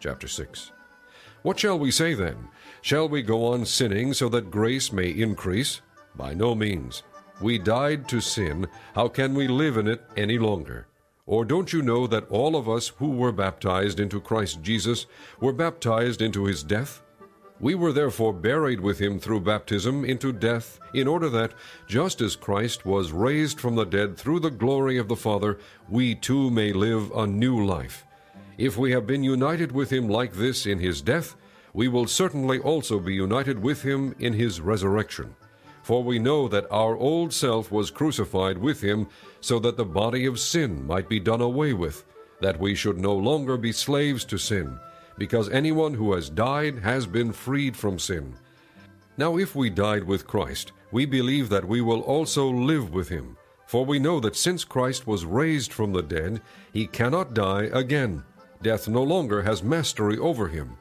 chapter 6. What shall we say then? Shall we go on sinning so that grace may increase? By no means. We died to sin. How can we live in it any longer? Or don't you know that all of us who were baptized into Christ Jesus were baptized into his death? We were therefore buried with him through baptism into death, in order that, just as Christ was raised from the dead through the glory of the Father, we too may live a new life. If we have been united with him like this in his death, we will certainly also be united with him in his resurrection. For we know that our old self was crucified with him, so that the body of sin might be done away with, that we should no longer be slaves to sin, because anyone who has died has been freed from sin. Now if we died with Christ, we believe that we will also live with him. For we know that since Christ was raised from the dead, he cannot die again. Death no longer has mastery over him.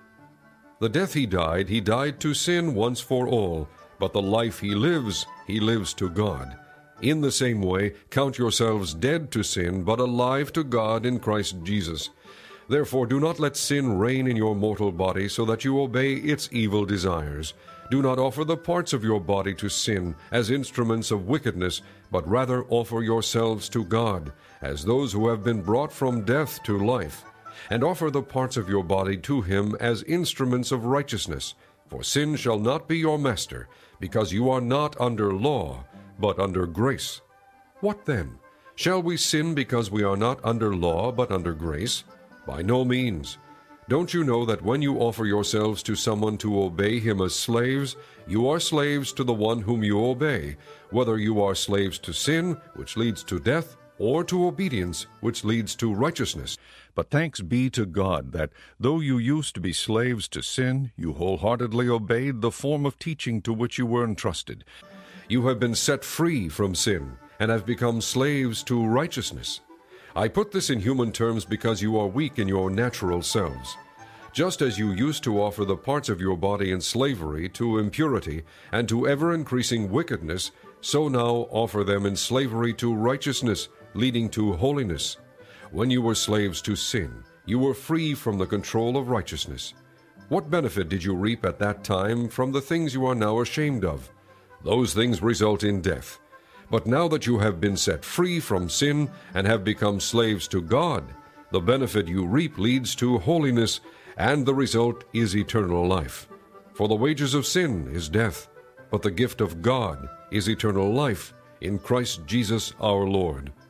The death he died to sin once for all, but the life he lives to God. In the same way, count yourselves dead to sin, but alive to God in Christ Jesus. Therefore do not let sin reign in your mortal body, so that you obey its evil desires. Do not offer the parts of your body to sin as instruments of wickedness, but rather offer yourselves to God, as those who have been brought from death to life. And offer the parts of your body to him as instruments of righteousness. For sin shall not be your master, because you are not under law, but under grace. What then? Shall we sin because we are not under law, but under grace? By no means. Don't you know that when you offer yourselves to someone to obey him as slaves, you are slaves to the one whom you obey, whether you are slaves to sin, which leads to death, or to obedience, which leads to righteousness? But thanks be to God that, though you used to be slaves to sin, you wholeheartedly obeyed the form of teaching to which you were entrusted. You have been set free from sin, and have become slaves to righteousness. I put this in human terms because you are weak in your natural selves. Just as you used to offer the parts of your body in slavery to impurity and to ever-increasing wickedness, so now offer them in slavery to righteousness, leading to holiness. When you were slaves to sin, you were free from the control of righteousness. What benefit did you reap at that time from the things you are now ashamed of? Those things result in death. But now that you have been set free from sin and have become slaves to God, the benefit you reap leads to holiness, and the result is eternal life. For the wages of sin is death, but the gift of God is eternal life in Christ Jesus our Lord.